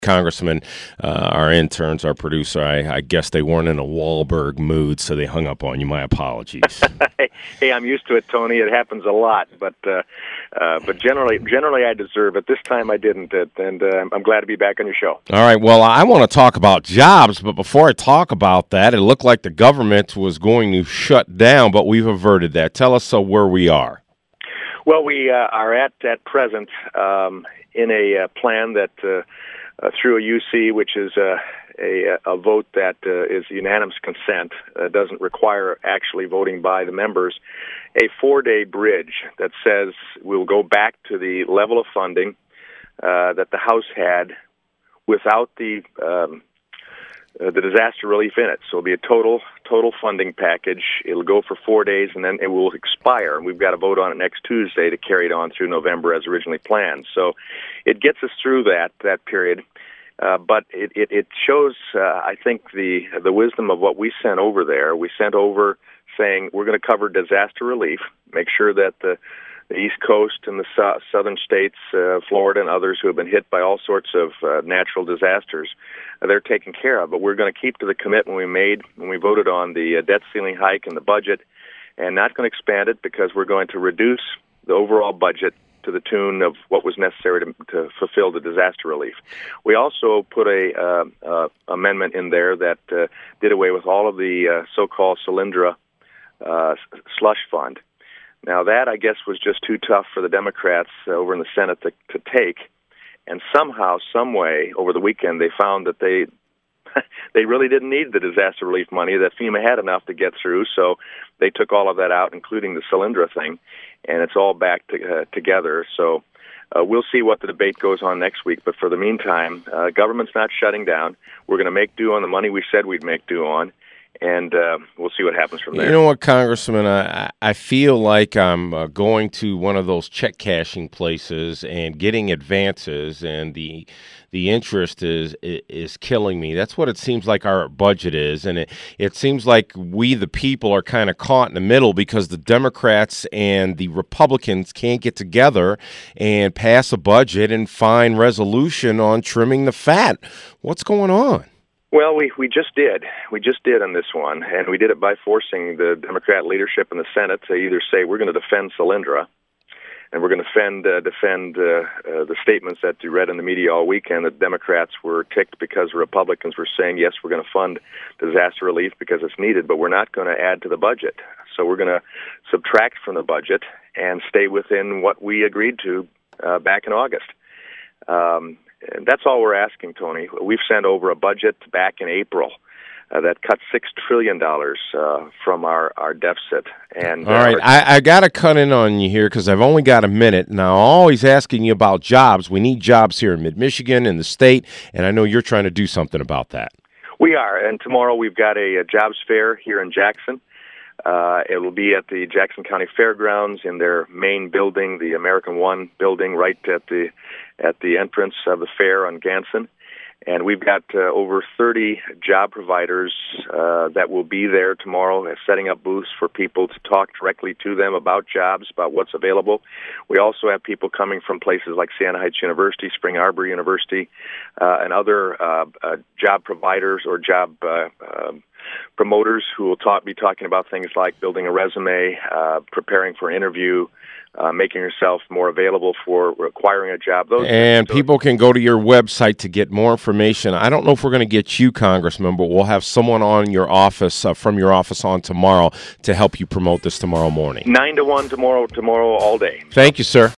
Congressman, our interns, our producer, I guess they weren't in a Wahlberg mood, so they hung up on you. My apologies. Hey, I'm used to it, Tony. It happens a lot, but generally I deserve it. This time I didn't, and I'm glad to be back on your show. All right. Well, I want to talk about jobs, but before I talk about that, it looked like the government was going to shut down, but we've averted that. Tell us where we are. Well, we are at present in a plan that through a UC, which is a vote that is unanimous consent, doesn't require actually voting by the members, a 4-day bridge that says we'll go back to the level of funding that the House had without the disaster relief in it. So it'll be a total funding package. It'll go for 4 days, and then it will expire. And we've got to vote on it next Tuesday to carry it on through November as originally planned. So it gets us through that period. But it shows, I think, the wisdom of what we sent over there. We sent over saying we're going to cover disaster relief, make sure that the East Coast and the southern states, Florida and others who have been hit by all sorts of natural disasters, they're taken care of. But we're going to keep to the commitment we made when we voted on the debt ceiling hike and the budget, and not going to expand it because we're going to reduce the overall budget to the tune of what was necessary to fulfill the disaster relief. We also put a amendment in there that did away with all of the so-called Solyndra slush fund. Now that, I guess, was just too tough for the Democrats over in the Senate to take, and somehow, some way, over the weekend, they found that they really didn't need the disaster relief money, that FEMA had enough to get through, so they took all of that out, including the Solyndra thing, and it's all back together. So we'll see what the debate goes on next week, but for the meantime, government's not shutting down. We're going to make do on the money we said we'd make do on, and we'll see what happens from there. You know what, Congressman, I feel like I'm going to one of those check cashing places and getting advances, and the interest is killing me. That's what it seems like our budget is, and it seems like we, the people, are kind of caught in the middle because the Democrats and the Republicans can't get together and pass a budget and find resolution on trimming the fat. What's going on? Well, we just did. We just did on this one, and we did it by forcing the Democrat leadership in the Senate to either say we're going to defend Solyndra, and we're going to defend the statements that you read in the media all weekend that Democrats were ticked because the Republicans were saying, yes, we're going to fund disaster relief because it's needed, but we're not going to add to the budget. So we're going to subtract from the budget and stay within what we agreed to back in August. And that's all we're asking, Tony. We've sent over a budget back in April that cut $6 trillion from our deficit. And all right, I got to cut in on you here because I've only got a minute. Now, I'm always asking you about jobs. We need jobs here in Mid-Michigan, in the state, and I know you're trying to do something about that. We are, and tomorrow we've got a jobs fair here in Jackson. It will be at the Jackson County Fairgrounds in their main building, the American One building, right at the entrance of the fair on Ganson. And we've got over 30 job providers that will be there tomorrow, setting up booths for people to talk directly to them about jobs, about what's available. We also have people coming from places like Siena Heights University, Spring Arbor University, and other job providers or job promoters who will be talking about things like building a resume, preparing for an interview, making yourself more available for acquiring a job. People can go to your website to get more information. I don't know if we're going to get you, Congressman, but we'll have someone on your office, from your office on tomorrow to help you promote this tomorrow morning. 9 to 1 tomorrow all day. Thank you, sir.